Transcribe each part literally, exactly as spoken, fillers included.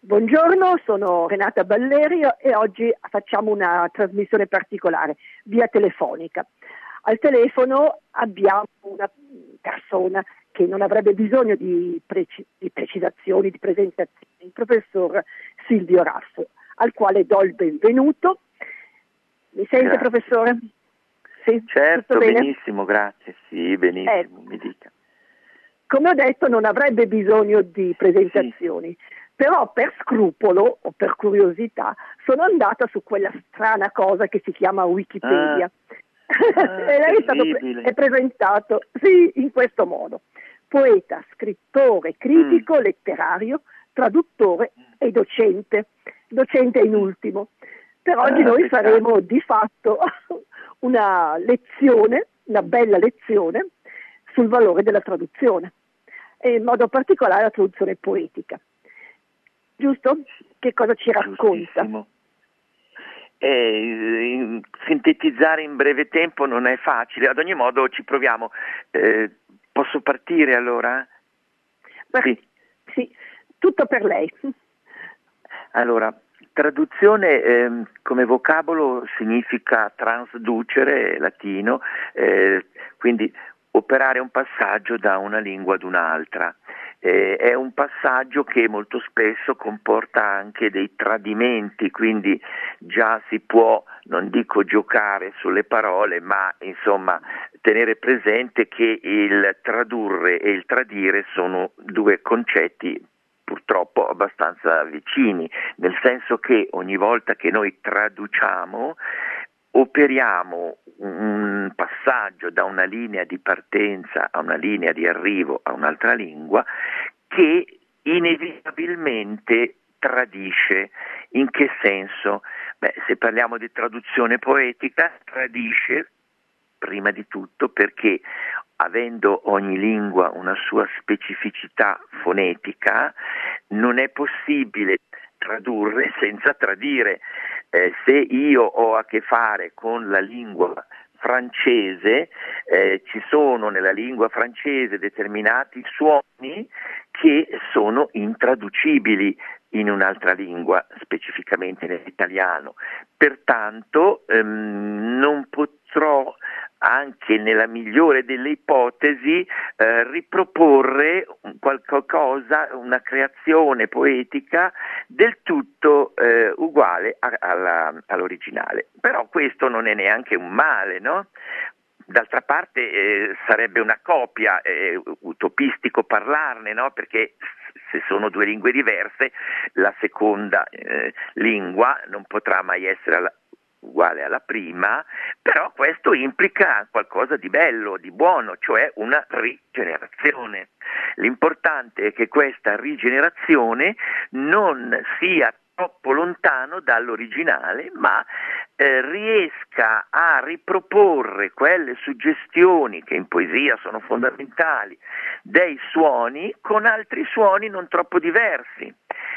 Buongiorno, sono Renata Ballerio e oggi facciamo una trasmissione particolare via telefonica. Al telefono abbiamo una persona che non avrebbe bisogno di, preci- di precisazioni, di presentazioni, il professor Silvio Raffo, al quale do il benvenuto. Mi sente, Grazie. professore? Sì, certo, bene? benissimo, grazie, sì, benissimo, Eh, mi dica. Come ho detto, non avrebbe bisogno di presentazioni, sì. Però per scrupolo o per curiosità sono andata su quella strana cosa che si chiama Wikipedia. Ah, ah, e lei è, stato pre- è presentato, sì, in questo modo: poeta, scrittore, critico, mm. letterario, traduttore e docente. Docente in ultimo. Per oggi ah, noi peccato. faremo di fatto una lezione, una bella lezione sul valore della traduzione, e in modo particolare la traduzione poetica. Giusto? Che cosa ci racconta? Eh, sintetizzare in breve tempo non è facile, ad ogni modo ci proviamo. Eh, posso partire allora? Beh, sì. sì, tutto per lei. Allora, traduzione eh, come vocabolo significa transducere, latino, eh, quindi operare un passaggio da una lingua ad un'altra. Eh, è un passaggio che molto spesso comporta anche dei tradimenti, quindi già si può, non dico giocare sulle parole, ma insomma tenere presente che il tradurre e il tradire sono due concetti purtroppo abbastanza vicini, nel senso che ogni volta che noi traduciamo operiamo un passaggio da una linea di partenza a una linea di arrivo a un'altra lingua che inevitabilmente tradisce. In che senso? Beh, se parliamo di traduzione poetica, tradisce prima di tutto perché, avendo ogni lingua una sua specificità fonetica, non è possibile tradurre senza tradire. Eh, se io ho a che fare con la lingua francese, eh, ci sono nella lingua francese determinati suoni che sono intraducibili in un'altra lingua, specificamente nell'italiano. Pertanto ehm, non potrò, anche nella migliore delle ipotesi, eh, riproporre qualcosa, una creazione poetica del tutto eh, uguale a, alla, all'originale. Però questo non è neanche un male, no? D'altra parte eh, sarebbe una copia, eh, utopistico parlarne, no? Perché se sono due lingue diverse, la seconda eh, lingua non potrà mai essere alla, uguale alla prima, però questo implica qualcosa di bello, di buono, cioè una rigenerazione. L'importante è che questa rigenerazione non sia troppo lontano dall'originale, ma eh, riesca a riproporre quelle suggestioni che in poesia sono fondamentali dei suoni con altri suoni non troppo diversi.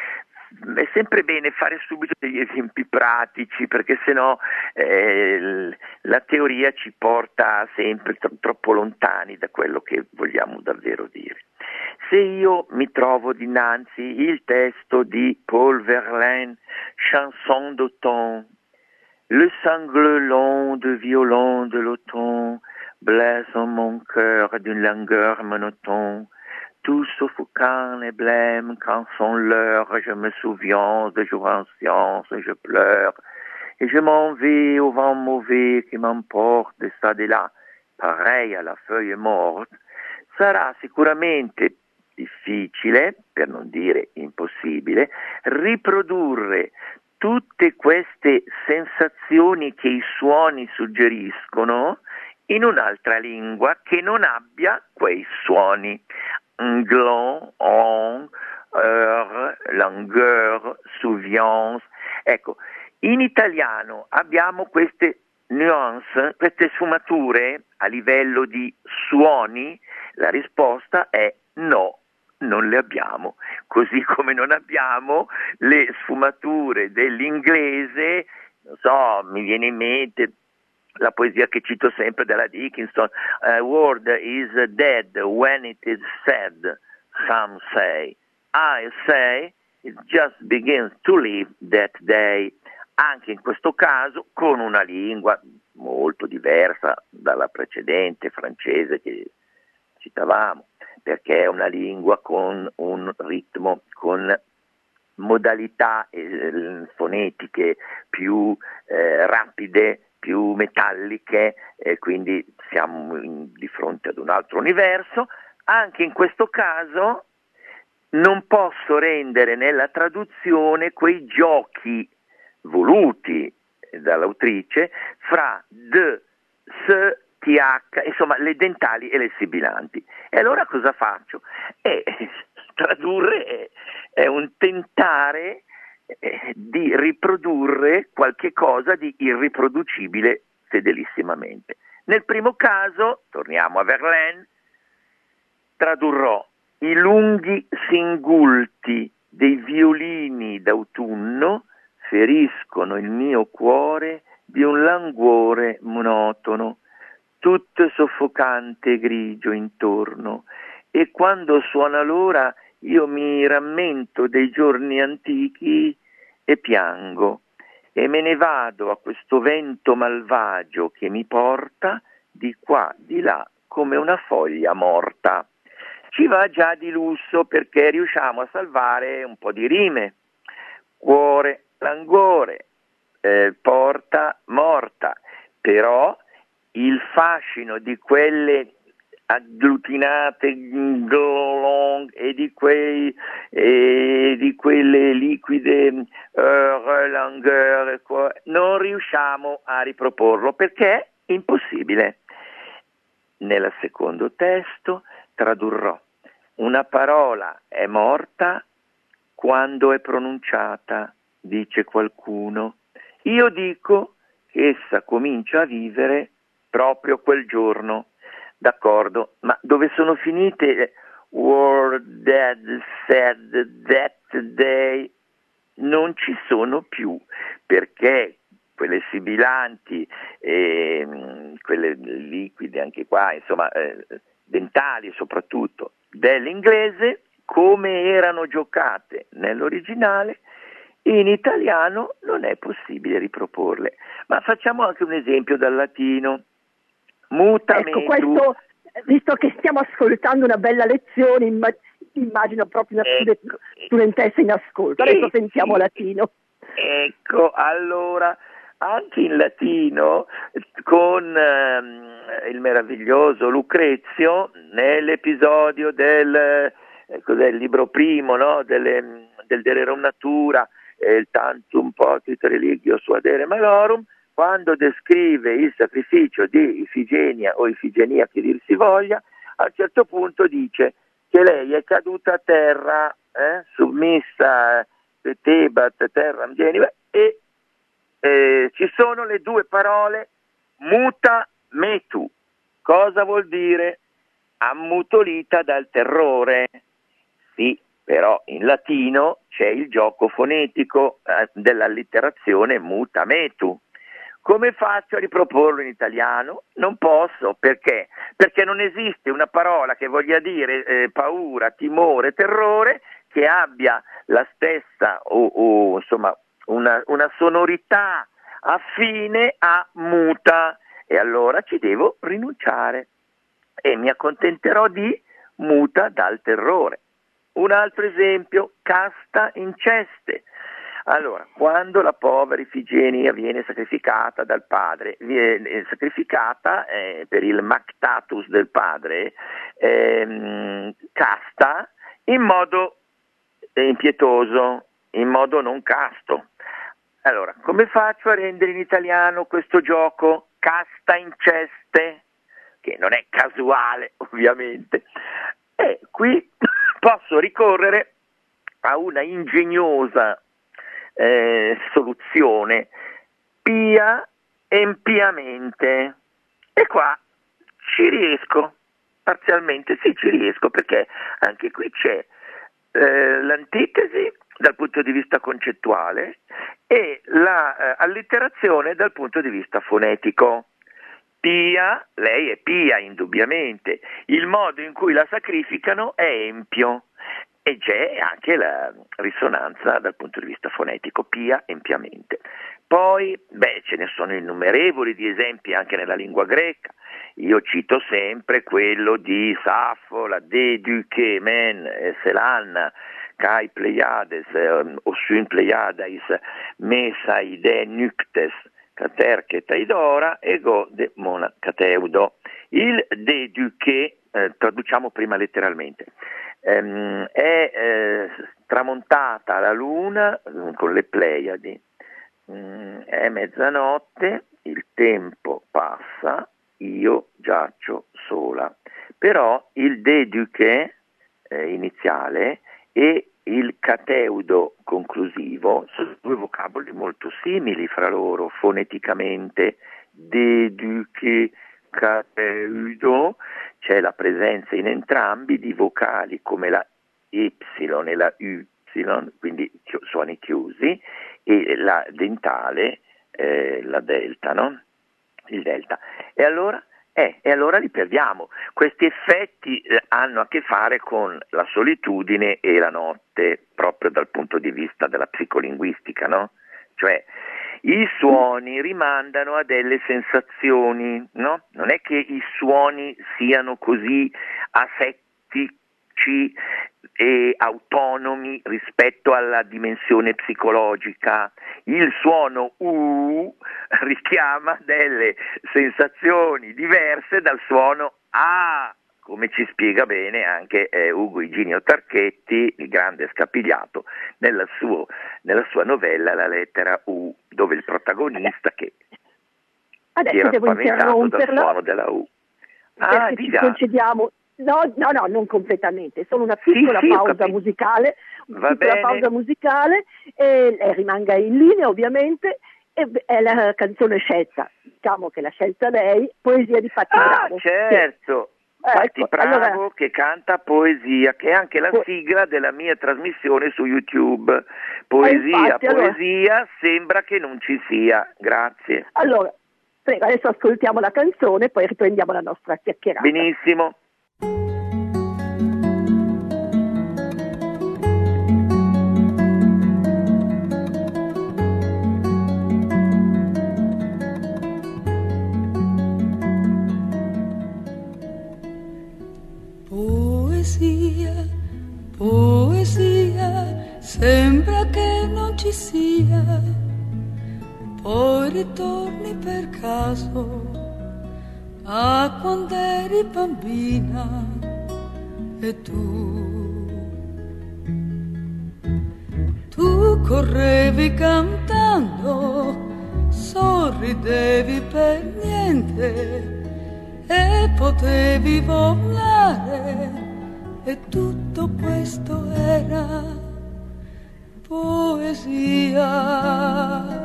È sempre bene fare subito degli esempi pratici, perché sennò eh, la teoria ci porta sempre tro- troppo lontani da quello che vogliamo davvero dire. Se io mi trovo dinanzi il testo di Paul Verlaine, Chanson d'automne, le sangle long de violon de l'automne blesse en mon cœur d'une langueur monotone, tout suffocant et blême quand sont l'heure, je me souviens de jour anciens, je pleure, et je m'en vais au vent mauvais qui m'emporte de ça de là, pareil à la feuille morte. Sarà sicuramente difficile, per non dire impossibile, riprodurre tutte queste sensazioni che i suoni suggeriscono in un'altra lingua che non abbia quei suoni. Gland, on, heure, langueur, souviance. Ecco, in italiano abbiamo queste nuance, queste sfumature a livello di suoni. La risposta è no, non le abbiamo, così come non abbiamo le sfumature dell'inglese. Non so, mi viene in mente la poesia che cito sempre della Dickinson: a word is dead when it is said, some say. I say it just begins to live that day. Anche in questo caso con una lingua molto diversa dalla precedente francese che citavamo, perché è una lingua con un ritmo, con modalità eh, fonetiche più eh, rapide, più metalliche, e quindi siamo in, di fronte ad un altro universo. Anche in questo caso non posso rendere nella traduzione quei giochi voluti dall'autrice fra d, s, th, insomma le dentali e le sibilanti. E allora cosa faccio? Eh, tradurre è, è un tentare eh, di riprodurre qualche cosa di irriproducibile fedelissimamente. Nel primo caso, torniamo a Verlaine, tradurrò i lunghi singulti dei violini d'autunno feriscono il mio cuore di un languore monotono, tutto soffocante e grigio intorno, e quando suona l'ora io mi rammento dei giorni antichi e piango, e me ne vado a questo vento malvagio che mi porta di qua, di là, come una foglia morta. Ci va già di lusso perché riusciamo a salvare un po' di rime. Cuore, languore, eh, porta, morta, però il fascino di quelle agglutinate e di quei e di quelle liquide uh, langueur, non riusciamo a riproporlo perché è impossibile. Nel secondo testo tradurrò: una parola è morta quando è pronunciata, dice qualcuno. Io dico che essa comincia a vivere proprio quel giorno. D'accordo, ma dove sono finite were dead, said, that day? Non ci sono più, perché quelle sibilanti, eh, quelle liquide anche qua, insomma, eh, dentali soprattutto, dell'inglese, come erano giocate nell'originale, in italiano non è possibile riproporle. Ma facciamo anche un esempio dal latino. Mutamento. Ecco, questo, visto che stiamo ascoltando una bella lezione, immag- immagino proprio una ecco, studentessa in ascolto. Adesso eh, sentiamo sì. latino. Ecco, allora, anche in latino, con ehm, il meraviglioso Lucrezio, nell'episodio del, eh, cos'è, il libro primo, no? Delle, del De Rerum Natura, eh, il Tantum Potit Religio Suadere Malorum, quando descrive il sacrificio di Ifigenia o Ifigenia, che dir si voglia, a un certo punto dice che lei è caduta a terra, eh, submissa, Tebat, terram geniva, e eh, ci sono le due parole muta metu. Cosa vuol dire? Ammutolita dal terrore. Sì, però in latino c'è il gioco fonetico eh, dell'allitterazione muta metu. Come faccio a riproporlo in italiano? Non posso, perché? Perché non esiste una parola che voglia dire eh, paura, timore, terrore, che abbia la stessa o, o insomma una, una sonorità affine a muta, e allora ci devo rinunciare e mi accontenterò di muta dal terrore. Un altro esempio, casta inceste. Allora, quando la povera Ifigenia viene sacrificata dal padre, viene sacrificata eh, per il mactatus del padre, ehm, casta in modo impietoso, in modo non casto. Allora, come faccio a rendere in italiano questo gioco casta inceste, che non è casuale ovviamente? E qui posso ricorrere a una ingegnosa Eh, soluzione, pia empiamente, e qua ci riesco parzialmente, sì, ci riesco, perché anche qui c'è eh, l'antitesi dal punto di vista concettuale e la eh, allitterazione dal punto di vista fonetico. Pia, lei è pia indubbiamente, il modo in cui la sacrificano è empio, e c'è anche la risonanza dal punto di vista fonetico, pia, empiamente. Poi, beh, ce ne sono innumerevoli di esempi anche nella lingua greca. Io cito sempre quello di Saffo, la Deduche, Men, Selanna, Kai Pleiades, Ossuin Pleiadais, Mesa ide Nuktes, Caterche Taidora, Ego de Mona Cateudo. Il Deduche, eh, traduciamo prima letteralmente, ehm, è eh, tramontata la luna mm, con le Pleiadi, mm, è mezzanotte, il tempo passa, io giaccio sola. Però il Deduche eh, iniziale e il cateudo conclusivo sono due vocaboli molto simili fra loro foneticamente. Deduche, cateudo, c'è la presenza in entrambi di vocali come la Y e la Y, quindi suoni chiusi, e la dentale, eh, la delta, no? Il delta. E allora? Eh, e allora li perdiamo. Questi effetti eh, hanno a che fare con la solitudine e la notte, proprio dal punto di vista della psicolinguistica, no? Cioè, i suoni rimandano a delle sensazioni, no? Non è che i suoni siano così asettici e autonomi rispetto alla dimensione psicologica. Il suono U richiama delle sensazioni diverse dal suono A, come ci spiega bene anche eh, Ugo Iginio Tarchetti, il grande Scapigliato, nella, suo, nella sua novella La lettera U, dove il protagonista che Adesso era devo spaventato dal suono della U. Ah, ci concediamo. No, no, no, non completamente, solo una piccola sì, sì, pausa musicale, una piccola bene. pausa musicale e, e rimanga in linea ovviamente, e, è la canzone scelta, diciamo che l'ha scelta lei, Poesia di Patti ah, Bravo. certo, sì. Patti ecco, Bravo allora, che canta poesia, che è anche la po- sigla della mia trasmissione su YouTube. Poesia, infatti, poesia, allora, sembra che non ci sia, grazie. Allora, prego, adesso ascoltiamo la canzone e poi riprendiamo la nostra chiacchierata. Benissimo. Poesia, poesia, sembra che non ci sia, poi ritorni per caso a quando eri bambina e tu, tu correvi cantando, sorridevi per niente e potevi volare e tutto questo era poesia.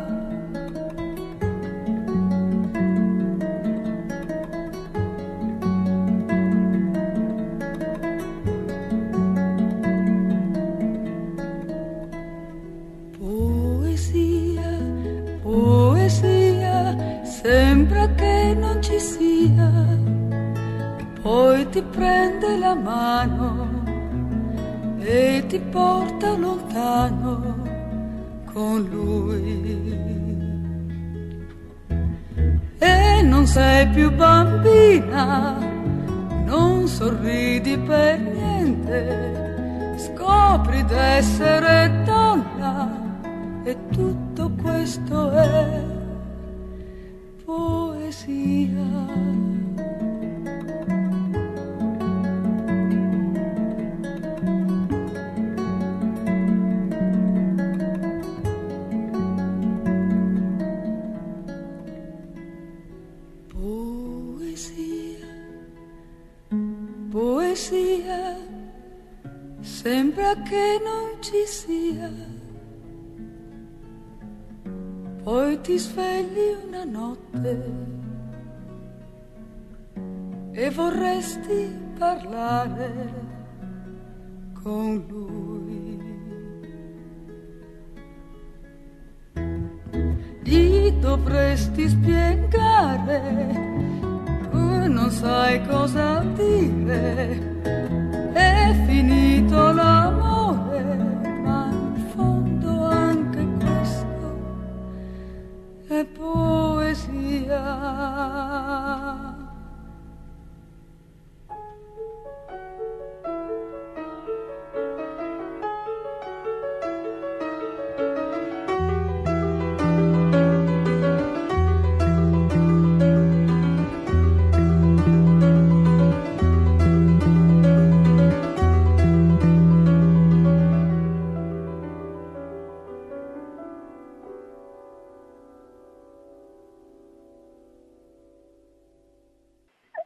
Sembra che non ci sia, poi ti prende la mano e ti porta lontano con lui. E non sei più bambina, non sorridi per niente, scopri d'essere donna e tutto questo è poesia. Poesia, poesia, sembra che non ci sia. Poi ti svegli una notte e vorresti parlare con lui. Gli dovresti spiegare, tu non sai cosa dire, è finito l'amore.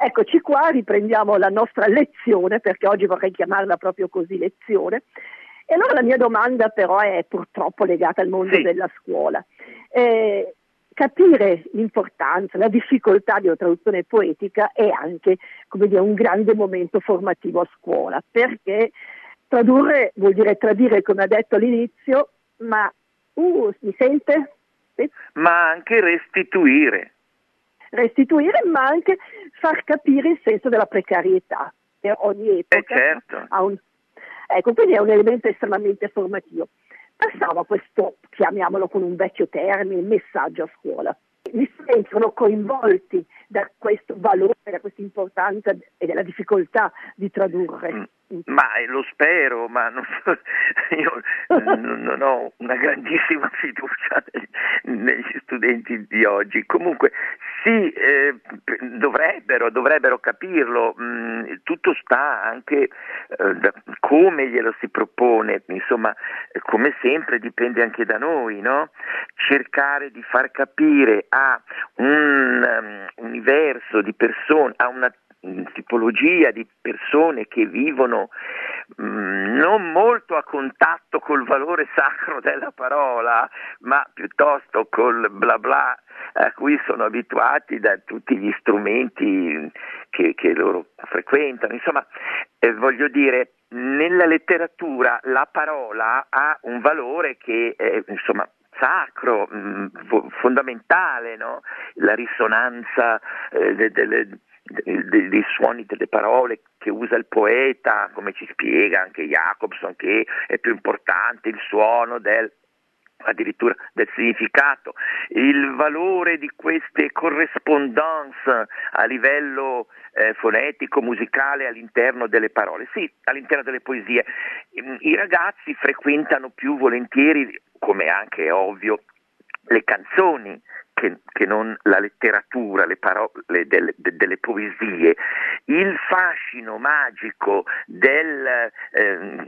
eccoci qua, riprendiamo la nostra lezione, perché oggi vorrei chiamarla proprio così, lezione. E allora la mia domanda però è purtroppo legata al mondo sì. della scuola. Eh, capire l'importanza, la difficoltà di una traduzione poetica è anche, come dire, un grande momento formativo a scuola, perché tradurre vuol dire tradire, come ha detto all'inizio, ma uh, mi sente? Sì? Ma anche restituire. Restituire, ma anche far capire il senso della precarietà, che ogni epoca eh certo. ha un... Ecco, quindi è un elemento estremamente formativo. Passavo a questo, chiamiamolo con un vecchio termine, messaggio a scuola. Gli studenti sono coinvolti da questo valore, da questa importanza e dalla difficoltà di tradurre. Mm. Ma lo spero, ma non so, io non ho una grandissima fiducia negli studenti di oggi. Comunque sì, eh, dovrebbero, dovrebbero capirlo, mh, tutto sta anche eh, da come glielo si propone, insomma, come sempre dipende anche da noi, no? Cercare di far capire a un um, universo di persone, a una tipologia di persone che vivono mh, non molto a contatto col valore sacro della parola, ma piuttosto col bla bla a cui sono abituati da tutti gli strumenti che, che loro frequentano. Insomma, eh, voglio dire, nella letteratura la parola ha un valore che è, insomma, sacro, mh, fondamentale, no? La risonanza eh, de, delle Dei, dei suoni delle parole che usa il poeta, come ci spiega anche Jacobson, che è più importante il suono del addirittura del significato, il valore di queste correspondance a livello eh, fonetico, musicale all'interno delle parole, sì, all'interno delle poesie. I ragazzi frequentano più volentieri, come anche è ovvio, le canzoni Che, che non la letteratura, le parole delle, de, delle poesie. Il fascino magico del eh,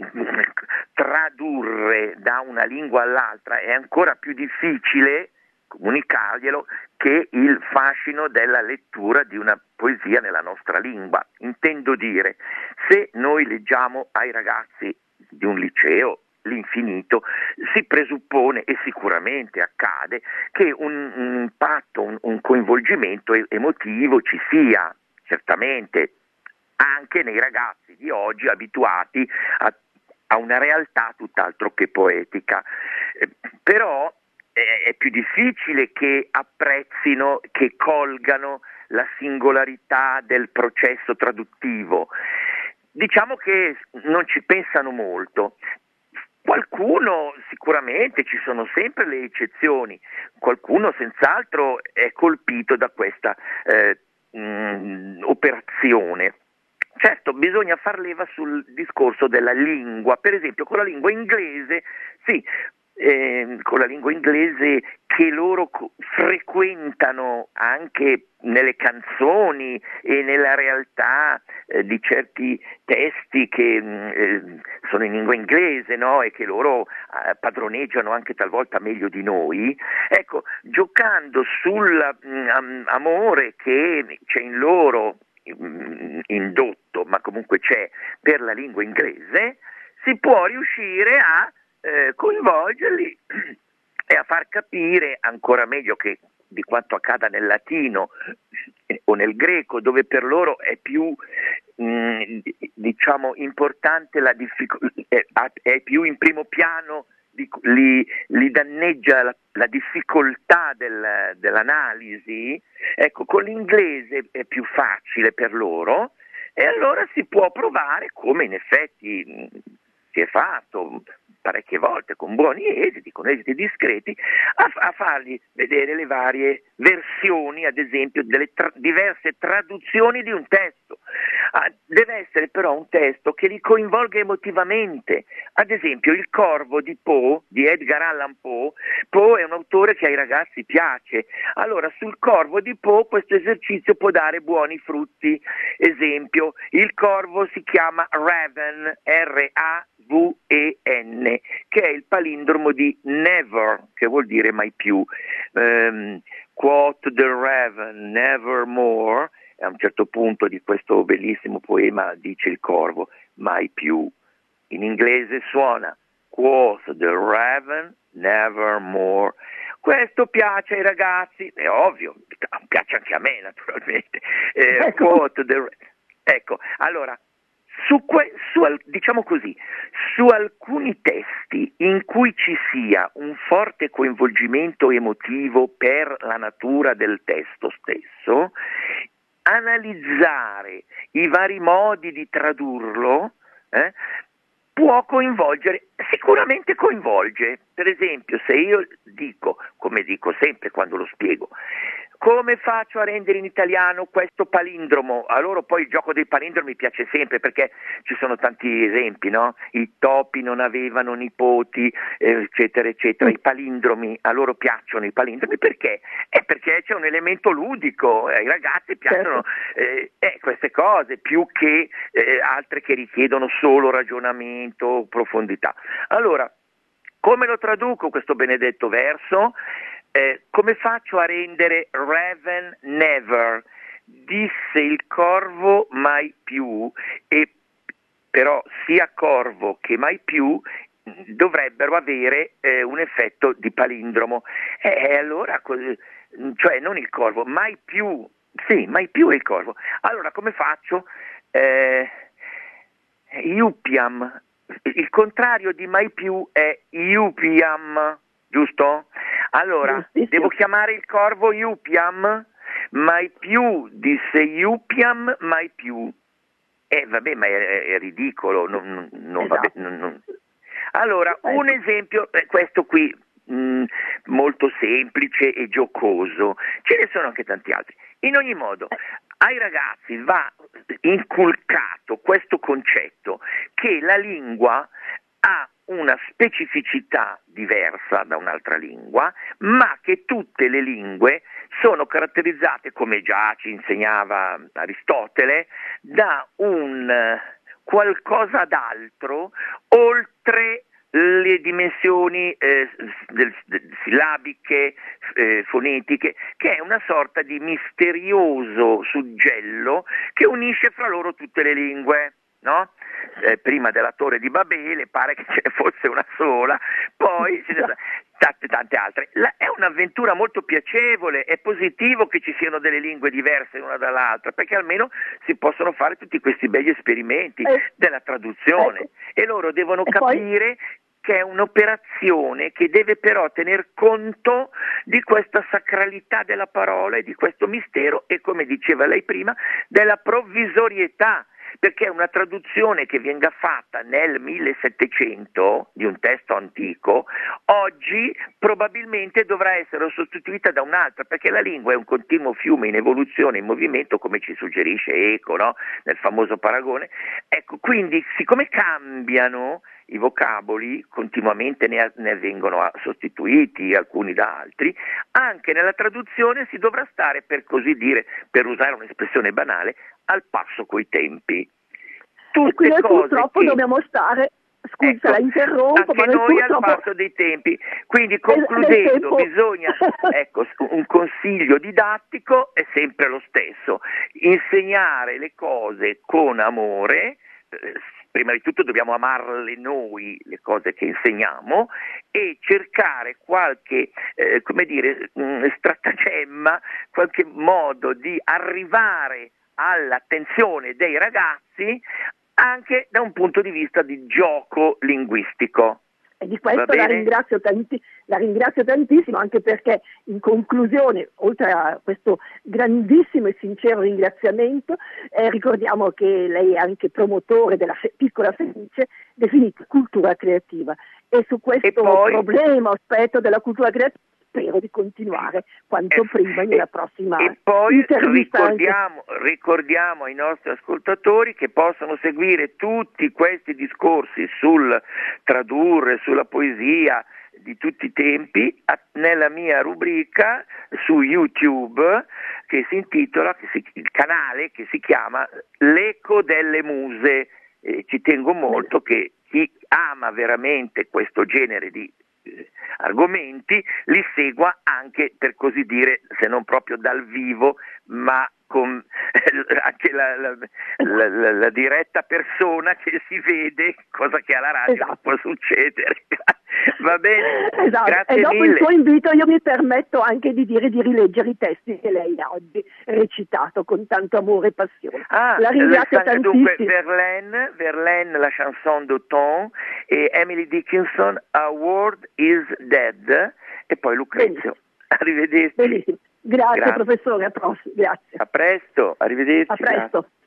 tradurre da una lingua all'altra è ancora più difficile comunicarglielo che il fascino della lettura di una poesia nella nostra lingua. Intendo dire, se noi leggiamo ai ragazzi di un liceo l'infinito, si presuppone, e sicuramente accade, che un, un impatto, un, un coinvolgimento emotivo ci sia, certamente, anche nei ragazzi di oggi abituati a, a una realtà tutt'altro che poetica. Eh, però eh, è più difficile che apprezzino, che colgano la singolarità del processo traduttivo. Diciamo che non ci pensano molto. Qualcuno sicuramente, ci sono sempre le eccezioni, qualcuno senz'altro è colpito da questa eh, mh, operazione. Certo, bisogna far leva sul discorso della lingua, per esempio con la lingua inglese, sì, eh, con la lingua inglese che loro co- frequentano anche nelle canzoni e nella realtà eh, di certi testi che eh, sono in lingua inglese, no? E che loro eh, padroneggiano anche talvolta meglio di noi. Ecco, giocando sull'amore che c'è in loro, mh, indotto, ma comunque c'è, per la lingua inglese, si può riuscire a eh, coinvolgerli e a far capire ancora meglio che di quanto accada nel latino o nel greco, dove per loro è più mh, diciamo importante la difficoltà, è, è più in primo piano, li, li danneggia la, la difficoltà del, dell'analisi. Ecco, con l'inglese è più facile per loro, e allora si può provare, come in effetti mh, si è fatto parecchie volte con buoni esiti, con esiti discreti, a, a fargli vedere le varie versioni, ad esempio delle tra- diverse traduzioni di un testo. Ah, deve essere però un testo che li coinvolga emotivamente. Ad esempio Il Corvo di Poe, di Edgar Allan Poe. Poe è un autore che ai ragazzi piace, allora sul Corvo di Poe questo esercizio può dare buoni frutti. Esempio, il corvo si chiama Raven, R A V E N, che è il palindromo di never, che vuol dire mai più. Um, quote the raven, nevermore, a un certo punto di questo bellissimo poema dice il corvo, mai più. In inglese suona quoth the raven, nevermore. Questo piace ai ragazzi, è ovvio, piace anche a me naturalmente. Eh, ecco. quoth the, ecco, allora, su, que, su diciamo così, su alcuni testi in cui ci sia un forte coinvolgimento emotivo per la natura del testo stesso, analizzare i vari modi di tradurlo eh, può coinvolgere, sicuramente coinvolge. Per esempio, se io dico, come dico sempre quando lo spiego, come faccio a rendere in italiano questo palindromo? Allora poi il gioco dei palindromi piace sempre perché ci sono tanti esempi, no? I topi non avevano nipoti, eh, eccetera, eccetera. I palindromi, a loro piacciono i palindromi perché? È perché c'è un elemento ludico, ai ragazzi piacciono eh, eh, queste cose più che eh, altre che richiedono solo ragionamento, profondità. Allora, come lo traduco questo benedetto verso? Eh, come faccio a rendere Raven never? Disse il corvo mai più, e però sia corvo che mai più dovrebbero avere eh, un effetto di palindromo. E eh, allora, cioè non il corvo, mai più, sì, mai più è il corvo. Allora come faccio? Eh, Iupiam, il contrario di mai più è Iupiam, giusto? Allora, devo chiamare il corvo Iupiam? Mai più, disse Iupiam, mai più. Eh vabbè, ma è, è ridicolo, non, non, esatto. vabbè, non, non. Allora, un esempio, eh, questo qui, mh, molto semplice e giocoso, ce ne sono anche tanti altri. In ogni modo, ai ragazzi va inculcato questo concetto che la lingua ha una specificità diversa da un'altra lingua, ma che tutte le lingue sono caratterizzate, come già ci insegnava Aristotele, da un qualcosa d'altro oltre le dimensioni eh, del, del, sillabiche, eh, fonetiche, che è una sorta di misterioso suggello che unisce fra loro tutte le lingue. No? Eh, prima della Torre di Babele pare che ce ne fosse una sola, poi ce ne sono tante tante altre. La, è un'avventura molto piacevole, è positivo che ci siano delle lingue diverse l'una dall'altra, perché almeno si possono fare tutti questi begli esperimenti eh, della traduzione, ecco. E loro devono e capire poi... che è un'operazione che deve però tener conto di questa sacralità della parola e di questo mistero e, come diceva lei prima, della provvisorietà. Perché una traduzione che venga fatta nel millesettecento di un testo antico, oggi probabilmente dovrà essere sostituita da un'altra, perché la lingua è un continuo fiume in evoluzione, in movimento, come ci suggerisce Eco, no? Nel famoso paragone. Ecco, quindi siccome cambiano i vocaboli, continuamente ne, ne vengono sostituiti alcuni da altri, anche nella traduzione si dovrà stare, per così dire, per usare un'espressione banale, al passo coi tempi. Tutte e quindi cose purtroppo che... dobbiamo stare, scusa, ecco, la interrompo, anche ma noi purtroppo... al passo dei tempi. Quindi concludendo, bisogna, ecco, un consiglio didattico è sempre lo stesso: insegnare le cose con amore. Prima di tutto dobbiamo amarle noi, le cose che insegniamo, e cercare qualche, eh, come dire, mh, stratagemma, qualche modo di arrivare all'attenzione dei ragazzi anche da un punto di vista di gioco linguistico. E di questo la ringrazio, tanti, la ringrazio tantissimo, anche perché in conclusione, oltre a questo grandissimo e sincero ringraziamento, eh, ricordiamo che lei è anche promotore della fe- piccola felice definita cultura creativa, e su questo poi, problema, aspetto della cultura creativa, spero di continuare quanto e, prima nella prossima e poi intervista. Ricordiamo, ricordiamo ai nostri ascoltatori che possono seguire tutti questi discorsi sul tradurre, sulla poesia di tutti i tempi a, nella mia rubrica su YouTube che si intitola, che si, il canale che si chiama L'Eco delle Muse. Eh, ci tengo molto che chi ama veramente questo genere di argomenti li segua anche, per così dire, se non proprio dal vivo, ma con anche la, la, la, la, la diretta persona che si vede, cosa che alla radio esatto. non può succedere. Va bene, esatto. grazie E dopo mille. il suo invito io mi permetto anche di dire di rileggere i testi che lei ha oggi recitato con tanto amore e passione. Ah, la ringrazio tantissimo. Dunque Verlaine, Verlaine, la chanson d'automne, e Emily Dickinson, A World is Dead, e poi Lucrezio. Benissimo. Arrivederci. Benissimo. Grazie, Grazie. professore, a prossimo. Grazie. A presto, arrivederci. A presto. Grazie.